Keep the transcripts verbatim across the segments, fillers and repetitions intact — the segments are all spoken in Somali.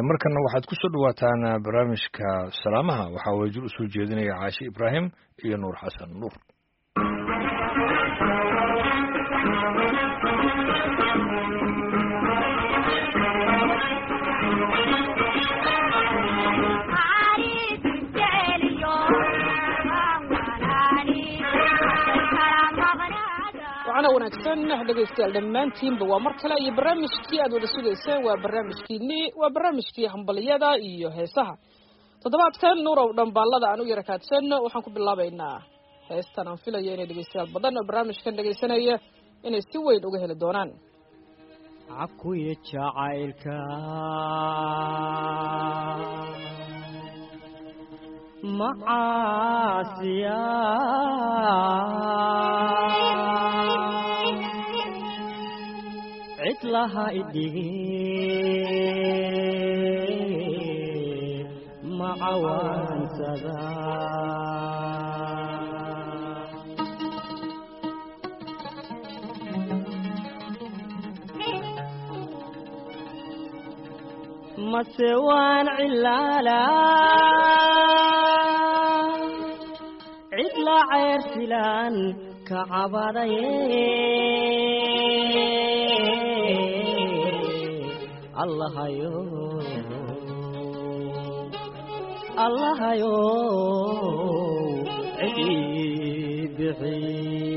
markana waxaad ku soo dhawaataan barnaamijka salaamaha waxaa wajir u soo jeedinaya Caashi Ibraahim iyo Nuur Xasan Nuur. أنا ونكسن dhageystayaal dhammaantiinba waa mar kale iyo barnaamijkii aad wada sugayseen waa barnaamijkiini waa barnaamijkii hambaliyada iyo heesaha toddobaadkan nuurow dhanbaalada aan u yara kaadsan waxaan ku bilaabaynaa heestan aan filayo inay dhageystayaal badan oo barnaamijkan dhageysanaya inay si weyn uga heli doonaan cakuye jacaylka macaasiya عطلها الدين مع وانسذا مسوان علالا عطلا عيرسلان كعبادين الله يو الله يو عيد بحي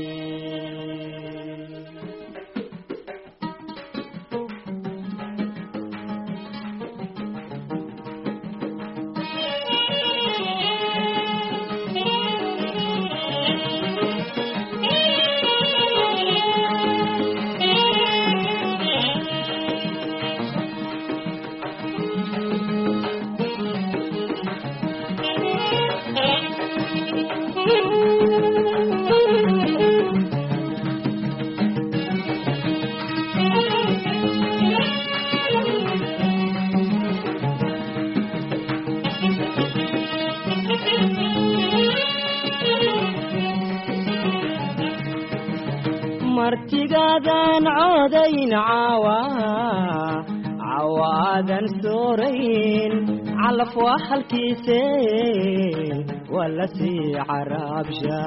martigadan codayn caawa cawaadan soorayn calaf waa halkiiseen wala sii carabsha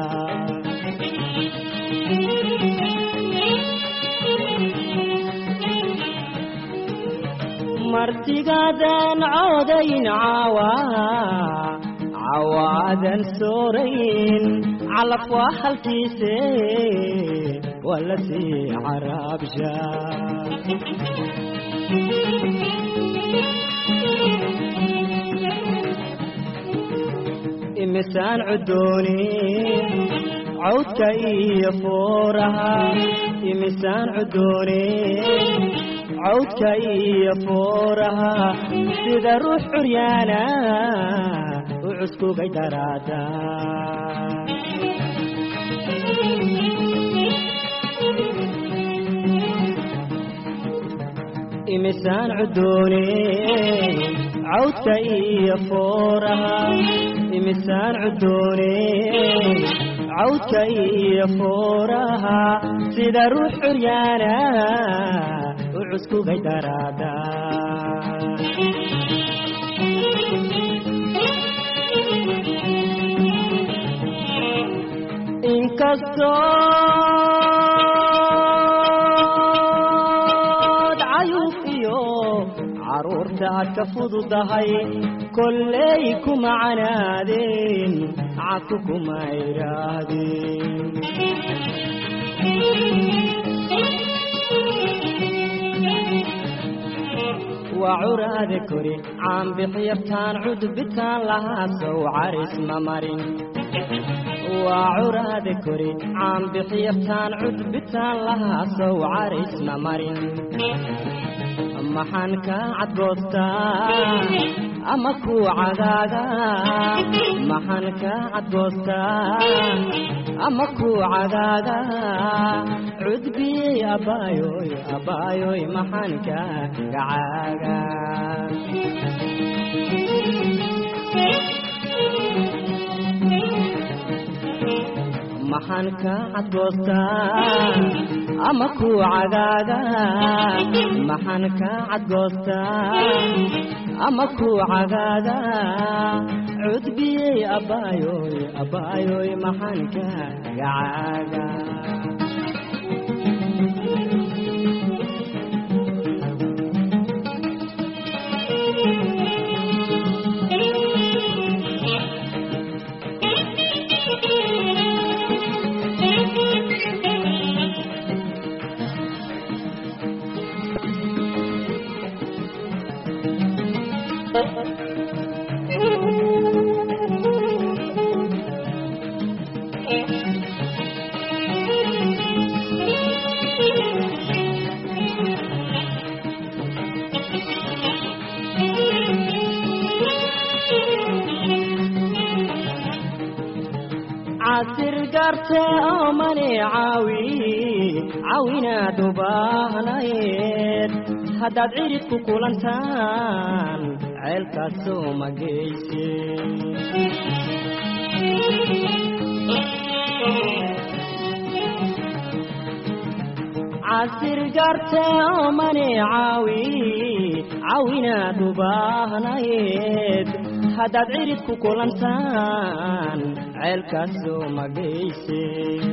martigadan codayn caawa cawaadan soorayn calaf waa halkiiseen ولا سي عرب جاء إمسان عدوني عود كي فورها إمسان عدوني عود كي فورها سيدا روح عريانا وعسكو قيدراتا إمسان عدوني عود كي فورها إمسان عدوني عود كي فورها سيدا روح عريانا وعسكو قيدرادا إنكسر عرورتها كفضضهي كليكم عنادين عككم عيرادين وعراد كري عم بحيبتان عد بتان لها سو عرس ممرين وعراد كري عم بحيبتان عد بتان لها سو عرس ممرين محنك عدوستا أما كو عدادا محنك عدوستا أما كو عدادا عد بي أبايوي أبايوي محنك قعادا maxanka cadoosta ama ku cagaaga maxanka cadoosta ama ku cagaada cudbiyey abaayoy abaayoy maxanka gacaaga عسر قرته أمني عاوي عاوينا دبانايد هداد عيرت كولانتان عيلك السوما جيسي عسر قرته أمني عاوي عاوينا دبانايد هداد عيرت كولانتان عيلك السوما جيسي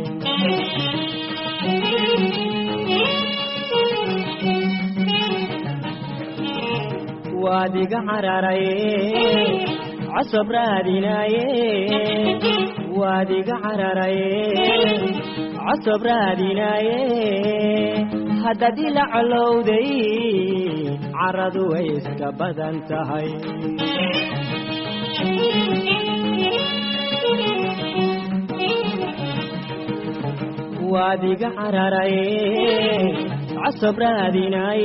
وادق عراري عصب راديناي وادق عراري عصب راديناي هدادي لعلودي عرض ويسك بدن تهي وادق عراري عصب راديناي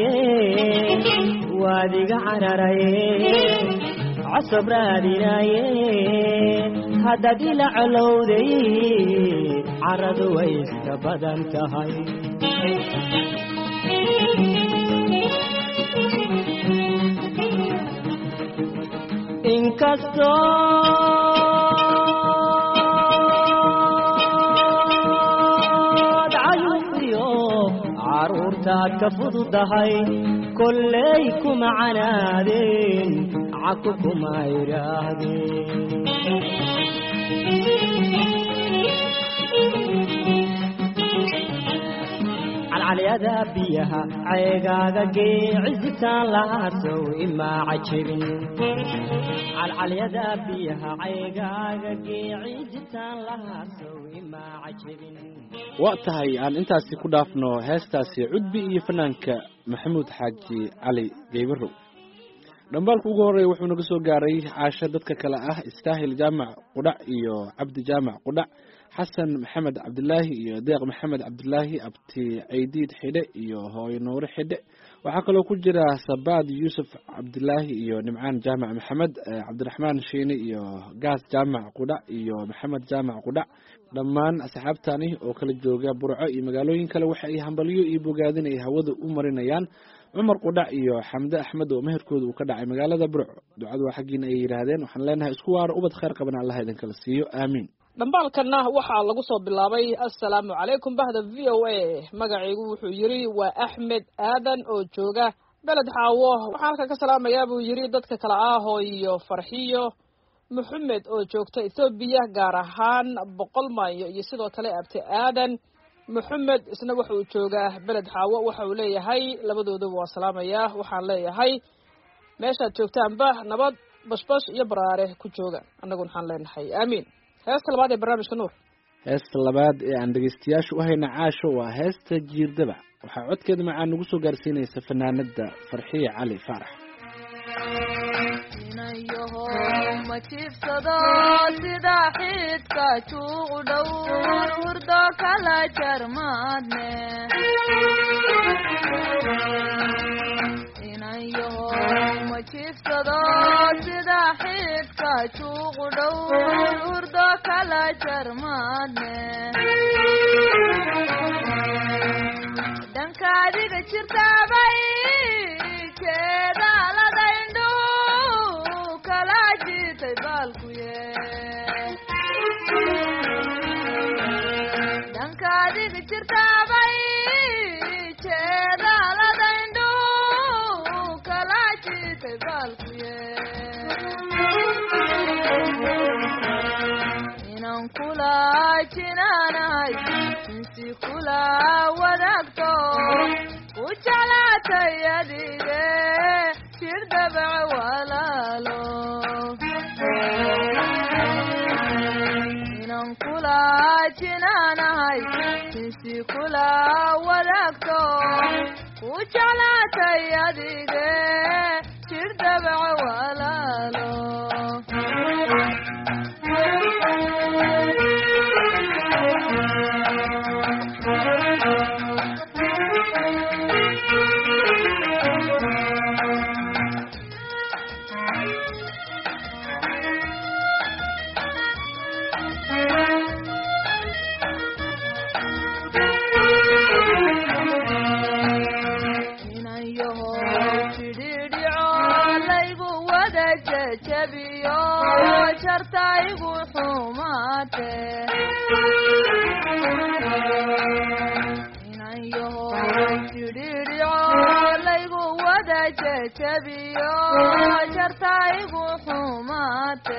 وادق عراري عصب راديناي هدادي لعلودي عرض ويسك بدن تهي إنكسر عرورتك فضدهي كليكم عنادين عككم عيرادين على يدا بيها عيقاقا قي عزتان لها سوء ما عجبين على يدا بيها عيقاقا قي عزتان لها سوء ما عجبين وقتهاي aan intaasi ku dhaafno heestaasi cudbi iyo fanaanka maxamuud xaaji cali geybaro dhambalku ugu horeeyay wuxuu naga soo gaaray caasha dadka kale ah istaahil jaamac qudhac iyo cabdi jaamac qudhac xasan maxamed cabdilaahi iyo deeq maxamed cabdilaahi abti caydiid xidhe iyo hooyo nuure xidhe waxaa kaloo ku jira sabaad yuusuf cabdilaahi iyo nimcaan jaamac maxamed cabdiraxmaan shiini iyo gaas jaamac qudhac iyo maxamed jaamac qudhac dhammaan asxaabtani oo kala jooga burco iyo magaalooyin kale waxa ay hambalyo iyo bogaadin ay hawada u marinayaan cumar qudhac iyo xamde axmed oo meherkooda uu ka dhacay magaalada burco ducadu waa xaggiina ay yidhaahdeen waxaan leenahay isku waaro ubad khayr qaban allah idin kala siiyo aamiin dhambaalkana waxaa lagu soo bilaabay assalaamu calaykum bahda v o a magacaygu wuxuu yidhi waa axmed aadan oo jooga beled xaawo waxaan halka ka salaamayaa buu yidhi dadka kale ahoo iyo farxiyo maxamed oo joogta etoobiya gaar ahaan boqol maayo iyo sidoo kale abti aadan maxamed isna waxa uu joogaa beled xaawo waxa uu leeyahay labadooduba waa salaamayaa waxaan leeyahay meeshaad joogtaanba nabad bashbash iyo baraare ku jooga annaguna waxaan leenahay aamiin heesta labaad ee barnaamijka nuur heesta labaad ee aan dhegeystayaasha u hayna caasho waa heesta jiirdabac waxaa codkeeda macaan nagu soo gaarsiinaysa fanaanada farxiye cali faarax ma jiifsado sida xidka juuqu dhow hurdo kala jarmaadne inayo ma jiifsado sida xidka juuqu dhow hurdo kala jarmaadne dhanka adiga jirtabay jeedaaladaindhu kala jitay baalkuye dhanka adiga jirtabay jeedaaladaindhu kala jitay baalkuye kula jinaanahay insi kula wadaagto ku jeclaatay adige jir dabac walaalo inan kula jinaanahay insi kula wadaagto ku jeclaatay adige jir dabac walaalo jartaygu xumaate inayoho jidhiidhico laygu wada jejabiyo jartaygu xumaate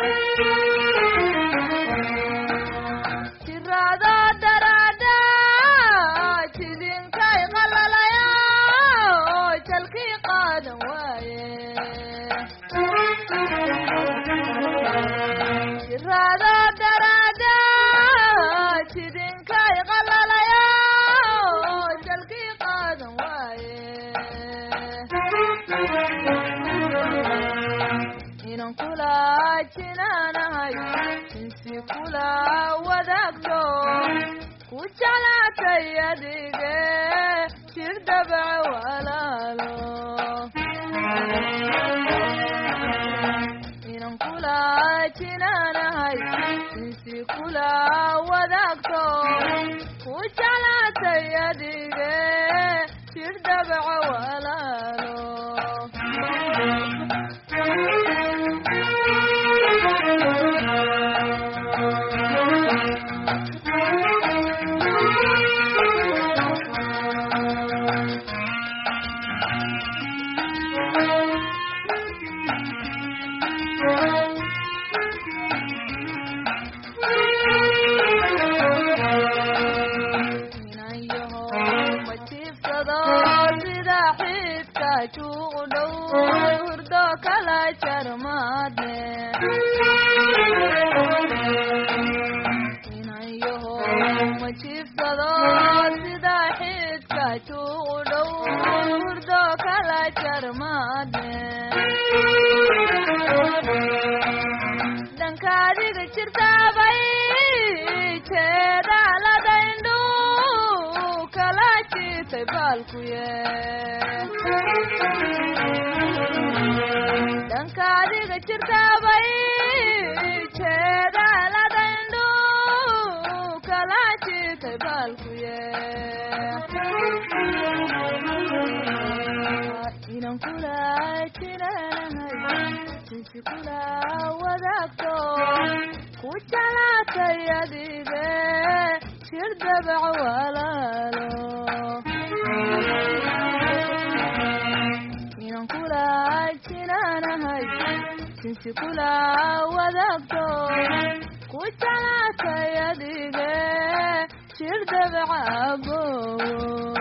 jirado daraada jidinkay qalalaya jalkii qaadan waaye jirado daraada jidinkay qalalaya jalkii qaadan waaye inan kula jinaanahay insi kula wadaagto ku jeclaatay adige jir dabac walaalo inan kula jinaanahay insi kula wadaagto ku jeclaatay adige jir dabac walaalo hurdo kala jarmaade inayoho ma jiifsado sida xidka juuqu dhow hurdo kala jarmaade dankaadiga jirtaabay jeedaaladaindhu kala jiitay baalkuye dankaadiga jirtaabay jeedaaladaindhu kala jiitay baalkuye inan kula jinaanahay insi kula wadaagto ku jeclaatay adige jir dabac walaalo inan kula jinaanahay insi kula wadaagto ku jeclaatay adige jir dabac abowo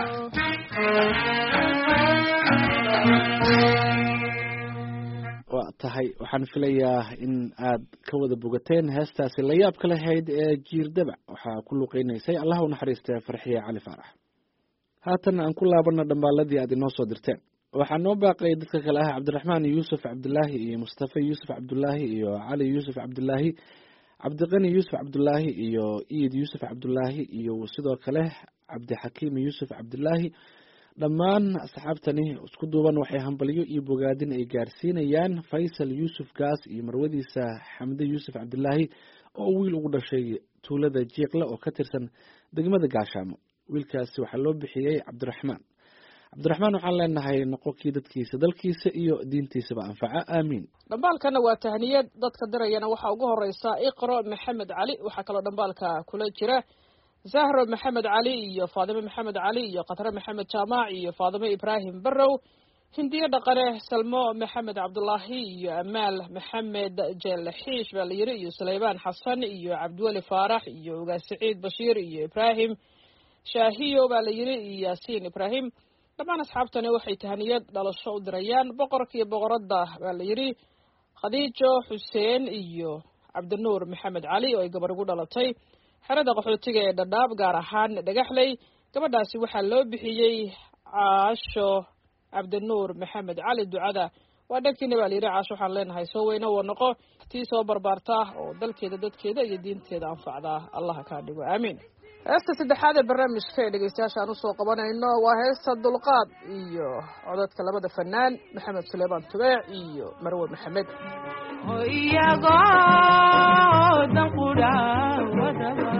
waa tahay waxaan filayaa in aad ka wada bogateen heestaasi la yaab ka lahayd ee jiir dabac waxaa ku luqeynaysay allah u naxariistay farxiye cali faarax haatan aan ku laabana dhambaaladii aad inoo soo dirteen waxaa noo baaqay dadka kale ah cabdiraxmaan yuusuf cabdulaahi iyo mustafa yuusuf cabdulaahi iyo cali yuusuf cabdulaahi cabdiqani yuusuf cabdulaahi iyo iid yuusuf cabdulaahi iyo sidoo kale cabdixakiim yuusuf cabdulaahi dhammaan asxaabtani isku duuban waxay hambalyo iyo bogaadin ay gaarsiinayaan faysal yuusuf gaas iyo marwadiisa xamde yuusuf cabdulaahi oo wiil ugu dhashay tuulada jiiqle oo ka tirsan degmada gaashaamo wiilkaasi waxaa loo bixiyey cabdiraxmaan cabdiraxmaan waxaan leenahay noqonkii dadkiisa dalkiisa iyo diintiisaba anfaca aamiin dhambaalkana waa tahniyad dadka dirayana waxaa ugu horeysa iqro maxamed cali waxaa kaloo dhambaalka kula jira zahro maxamed cali iyo faadime maxamed cali iyo khatre maxamed jaamac iyo faadime ibraahim barow hindiyo dhaqane salmo maxamed cabdulaahi iyo amaal maxamed jeelaxiish baa la yiri iyo sulaybaan xasan iyo cabdiweli faarax iyo ugaas saciid bashiir iyo ibraahim shaahiyo baa la yiri iyo yaasiin ibraahim dhammaan asxaabtani waxay tahaniyad dhalasho u dirayaan boqorka iyo boqoradda baa la yiri khadiijo xuseen iyo cabdinuur maxamed cali oo ay gabar ugu dhalatay xerada qaxootiga ee dhadhaab gaar ahaan dhagaxley gabadhaasi waxaa loo bixiyey caasho cabdinuur maxamed cali ducada waa dhankiina baa la yidhi caasho waxaan leenahay soo weyne wa noqo tii soo barbaarta oo dalkeeda dadkeeda iyo diinteeda anfacdaa allaha kaa dhigo aamiin heesta saddexaad ee barnaamijka ee dhegeystayaasha aan usoo qabanayno waa heesta dulqaad iyo codadka labada fanaan maxamed suleymaan tubeec iyo marwe maxamed iyagoo danqudha wadaba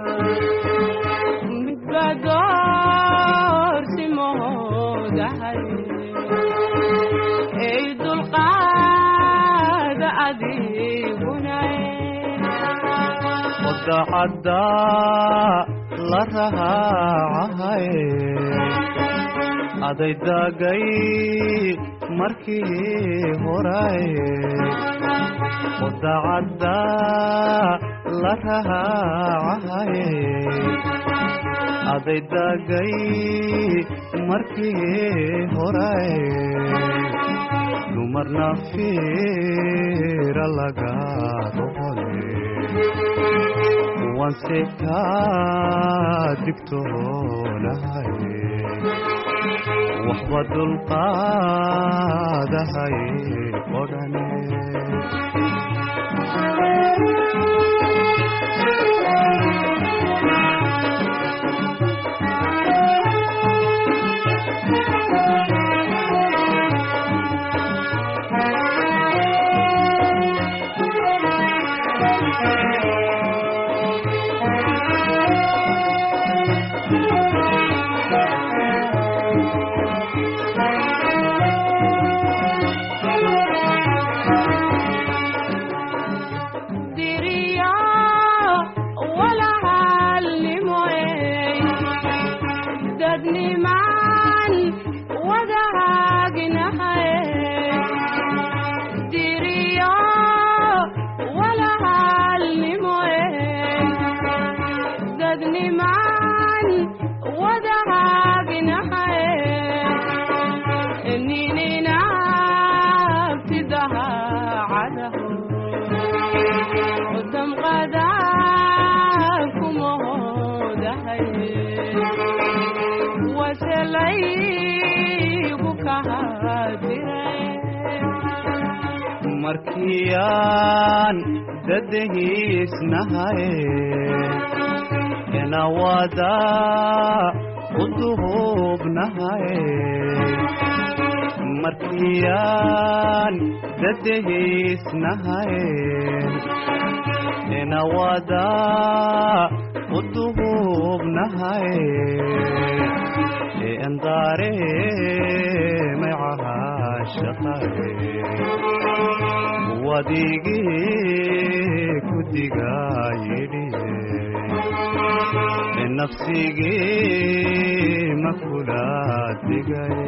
midbadoorsimoodahay ey dulqaada adiguna wadacadda la rahaacahay adaydagay markii horay wadacadda la rahaacahay adaydagay markii horay dumarna fiira laga rohole wanse kaa digtoonahay waxba dulqaadahay odhane markiyaan dadahiisnahay ena wada uduhubnahay markiyaan dadahiisnahay ena wada uduhubnahay endaare macaha shaqaye wadigii kudigaa yidhiye nafsigii ma kula digaye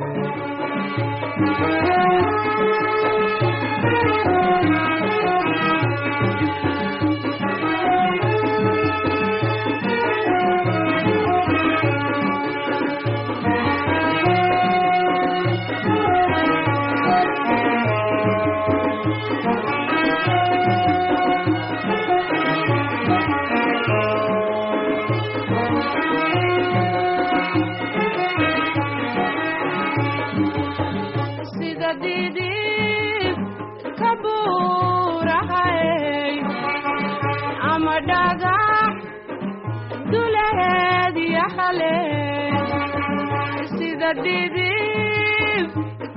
sida didib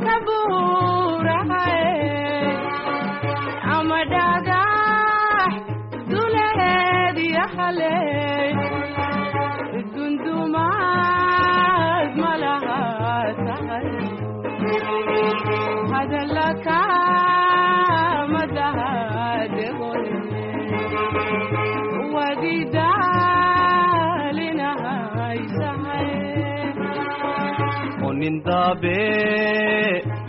kabuurahay ama dhagax duleed yaxaley dundumaad malaha tahay hadalaka madahadegole wadida nindaabe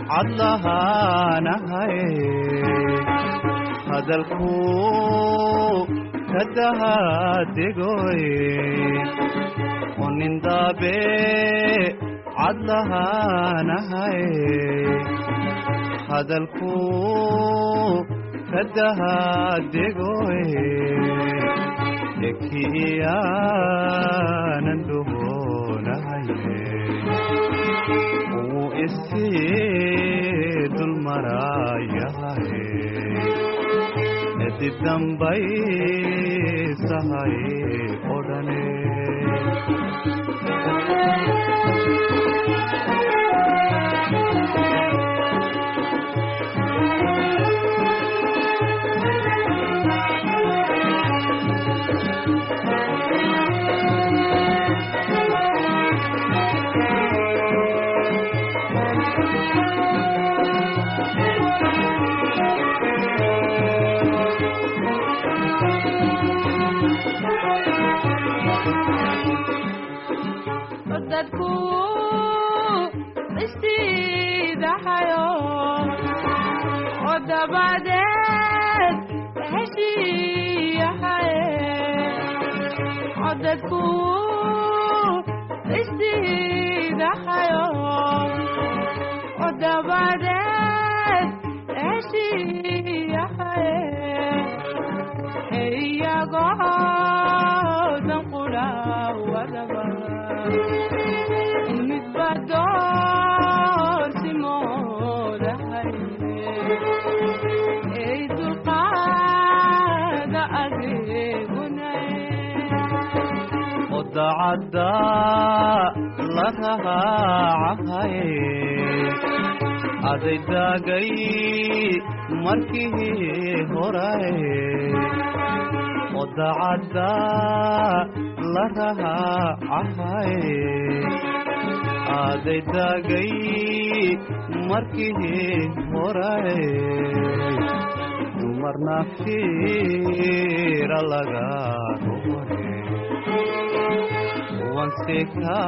cadlahaanahay hadalku kadahadegoy onindaabe cadlahaanahay hadalku kadahadegoy ekiyaanan dhuhoonahaye uu isii dulmarayahaye edib dambaysahay odhane dadku istiidahayo oo dabadeed heshiiyahaye oo dadku istiidahayo oo dabadeed heshiiyahaye iyagoo dan qudha wadaba dacadda la raacahay aday daagay markii horay oo dacadda la raacahay aday daagay markii horay dumarna fiira laga hore wanse ka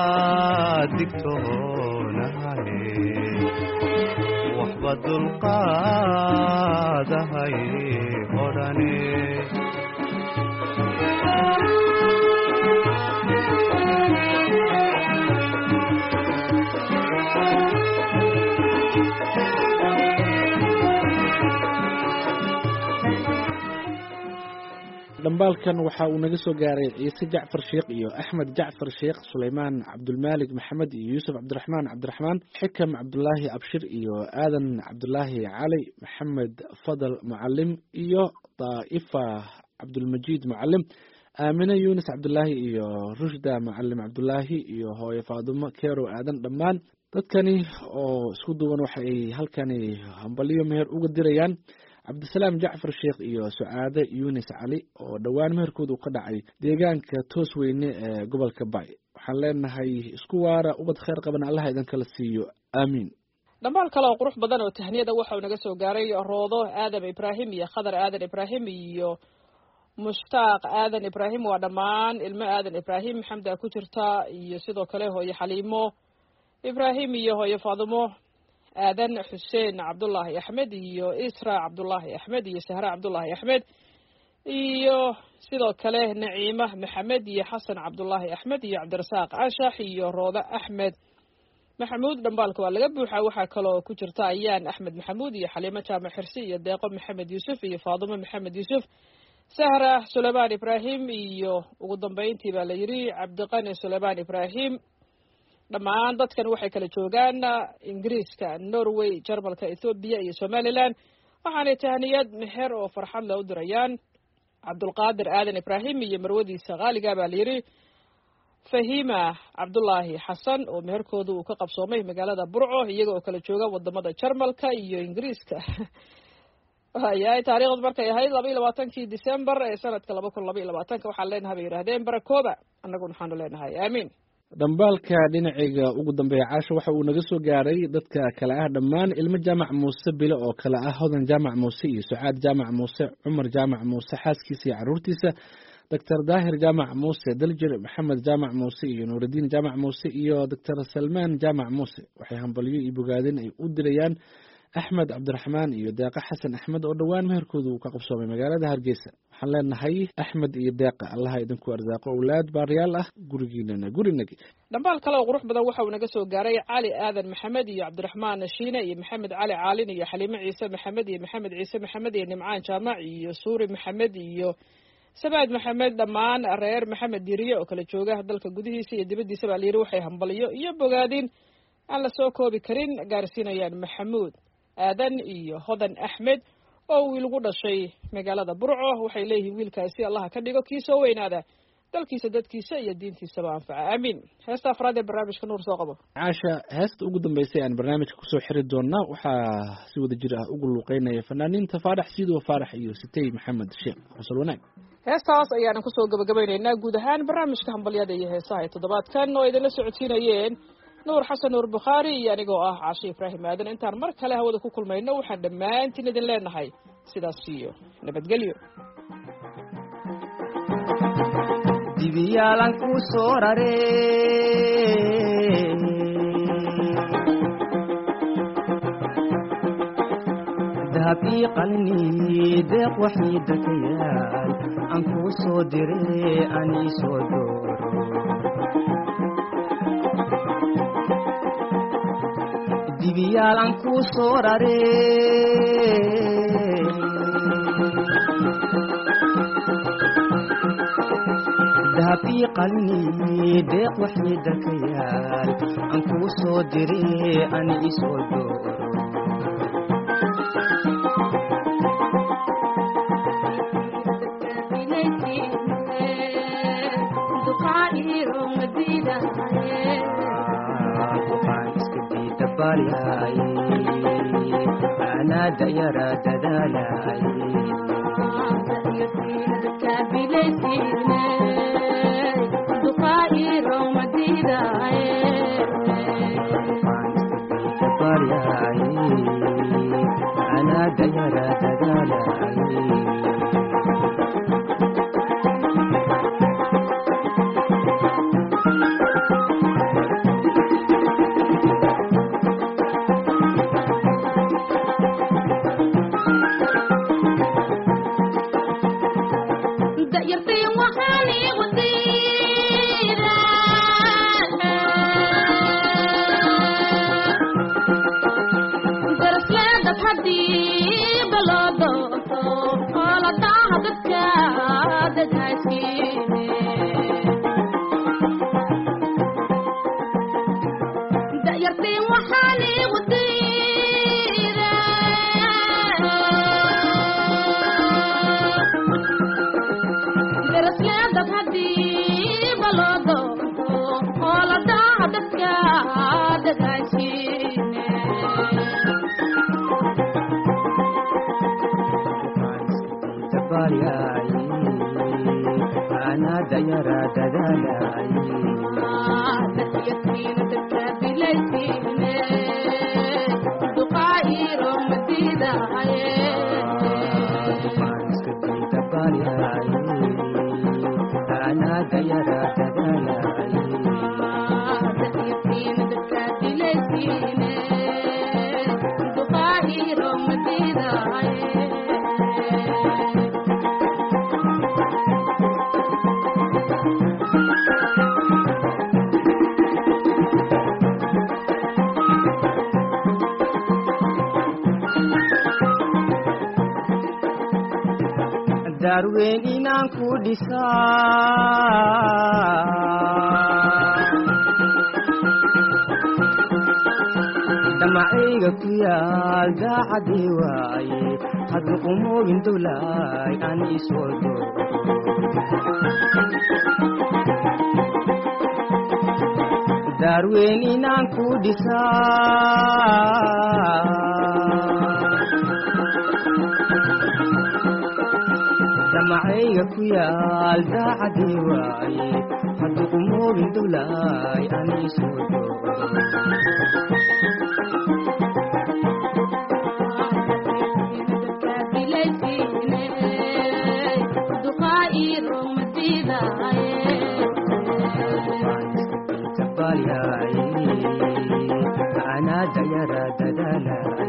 digtoonahaye waxba dulqaadahay odhane dhambaalkan waxa uu naga soo gaaray ciise jacfar sheekh iyo axmed jacfar sheekh sulaymaan cabdulmaalik maxamed iyo yuusuf cabdiraxmaan cabdiraxmaan xikam cabdulaahi abshir iyo aadan cabdulaahi cali maxamed fadal mucalim iyo daa'ifa cabdulmajiid mucalim aamine yunis cabdulaahi iyo rushda mucalim cabdulaahi iyo hooye faadumo keerow aadan dhammaan dadkani oo isku duwan waxay halkani hambaliyo meher uga dirayaan cabdisalaam jacfar sheekh iyo sucaade yunis cali oo dhowaan meherkooda u ka dhacay deegaanka toos weyne ee gobolka bay waxaan leenahay isku waara ubad kheyr qaban allaha idin kala siiyo aamiin dhambaal kale oo qurux badan oo tahniyada waxa uu naga soo gaaray roodo aadam ibraahim iyo khadar aadan ibraahim iyo mushtaaq aadan ibraahim waa dhammaan ilmo aadan ibraahim xamda ku jirta iyo sidoo kale hooye xaliimo ibraahim iyo hooye faadumo aadan xuseen cabdullaahi axmed iyo isra cabdullaahi axmed iyo sahra cabdullaahi axmed iyo sidoo kale naciima maxamed iyo xasan cabdullaahi axmed iyo cabdirasaaq anshax iyo rooda axmed maxamuud dhambaalka waa laga buuxaa waxaa kaloo ku jirta ayaan axmed maxamuud iyo xaliimo jaamac xirsi iyo deeqo maxamed yuusuf iyo faadumo maxamed yuusuf sahra sulaymaan ibraahim iyo ugu dambeyntii baa la yidhi cabdiqani sulaymaan ibraahim dhammaan dadkan waxay kala joogaan ingiriiska norway jarmalka ethoobiya iyo somalilan waxaanay tahniyad meher oo farxad le u dirayaan cabdulqaadir aadan ibraahim iyo marwadiisa qaaliga baa la yidhi fahima cabdullaahi xasan oo meherkooda uu ka qabsoomay magaalada burco iyaga oo kala jooga wadamada jarmalka iyo ingiriiska yahay taariikhdu markay ahayd laba iyo labaatankii december ee sanadka laba kun laba iyo labaatanka waxaan leenahay bay yidhahdeen barakooba annaguna waxaanu leenahay aamiin dhambaalka dhinacayga ugu dambeeya caasha waxa uu naga soo gaaray dadka kale ah dhammaan ilmo jaamac muuse bile oo kale ah hodan jaamac muuse iyo sucaad jaamac muuse cumar jaamac muuse xaaskiisa iyo caruurtiisa doctor daahir jaamac muuse daljir maxamed jaamac muuse iyo nuurudiin jaamac muuse iyo doctor salmaan jaamac muuse waxay hambalyo iyo bogaadin ay u dirayaan axmed cabdiraxmaan iyo deeqa xasan axmed oo dhowaan meherkooda uu ka qabsoomay magaalada hargeysa waxaan leenahay axmed iyo deeqa allaha idinku arsaaqo owlaad baariyaal ah gurigiinana gurinagi dhambaal kale oo qurux badan waxa uu naga soo gaaray cali aadan maxamed iyo cabdiraxmaan shiine iyo maxamed cali caalin iyo xaliime ciise maxamed iyo maxamed ciise maxamed iyo nimcaan jaamac iyo suuri maxamed iyo sabaad maxamed dhammaan reer maxamed diriye oo kala jooga dalka gudihiisa iyo dibaddiisa baa layidhi waxay hambalyo iyo bogaadin aan la soo koobi karin gaarsiinayaan maxamuud aadan iyo hodan axmed oo wiil ugu dhashay magaalada burco waxay leeyihiin wiilkaasi allaha ka dhigo kii soo weynaada dalkiisa dadkiisa iyo diintiisaba anfaca aamiin heesta afraad ee barnaamijka nuur soo qabo caasha heesta ugu dambeysay aan barnaamijka kusoo xiri doonaa waxaa si wada jir ah ugu luuqeynaya fanaaniinta faarax siido faarax iyo sitay maxamed sheekh xusal wanaag heestaas ayaanan kusoo gabagabaynaynaa guud ahaan barnaamijka hambalyada iyo heesaha ee toddobaadkan oo idinla socodsiinayeen nuur xasan nuur bukhaari iyo anigoo ah caashe ibraahim aadan intaan mar kale hawada ku kulmayno waxaan dhammaantiin idin leenahay sidaas iyo nabadgelyo dibiyaalan ku soo rare dahab ii qalni deeq waxiida ka yaal aan kuu soo dire aan ii soo dooro dibiyaalan ku soo rare dahab ii qalni deeq waxiida ka yaal aan kuu soo dire aan ii soo dooro أنا دايرة دلالاي أنا دايرة دلالاي أنا دايرة دلالاي أنا دايرة darweyn inaan ku dhisaa damacayga ku yaal daacadii waaye haddu qumoogin dowlaay aan isoo doogo darweyn inaan ku dhisaa damacayga ku yaal daacadii waaye haddu qumoogin dowlaay aan isoo doogo duqaa ii roomadi balyaay ana dayara dadalay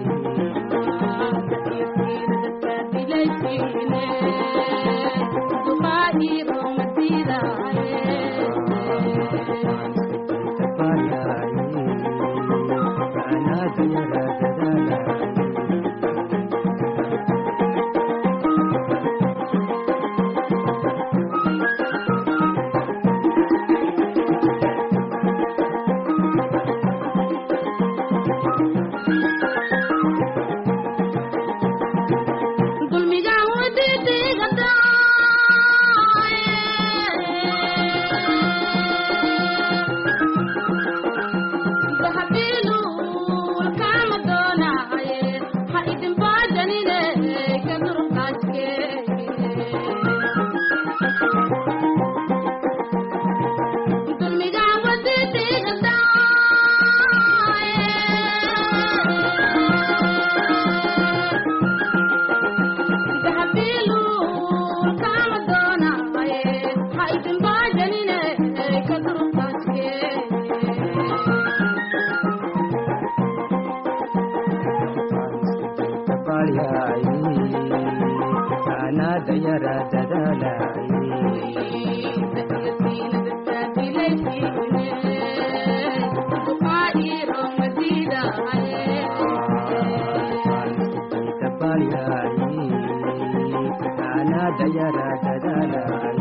dayara dadalay